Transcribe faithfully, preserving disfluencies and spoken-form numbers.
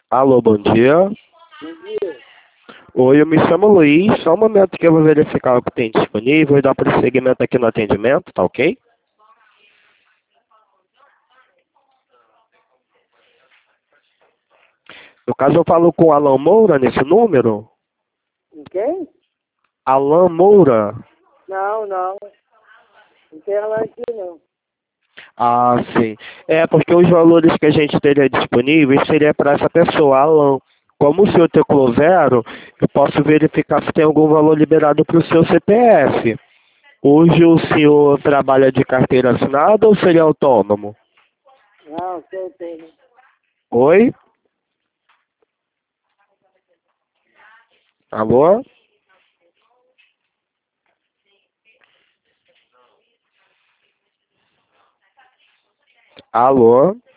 Alô, bom dia. Bom dia. Oi, eu me chamo Luiz. Só um momento que eu vou verificar o que tem disponível e dar prosseguimento aqui no atendimento, tá ok? No caso, eu falo com Alan Moura nesse número? Com quem? Alan Moura? Não, não. Não tem ela aqui, não. Ah, sim. É, porque os valores que a gente teria disponíveis seria para essa pessoa, Alan. Como o senhor tem Clovero, eu posso verificar se tem algum valor liberado para o seu C P F. Hoje o senhor trabalha de carteira assinada ou seria autônomo? Não, eu tenho. Oi? Alô? Alô?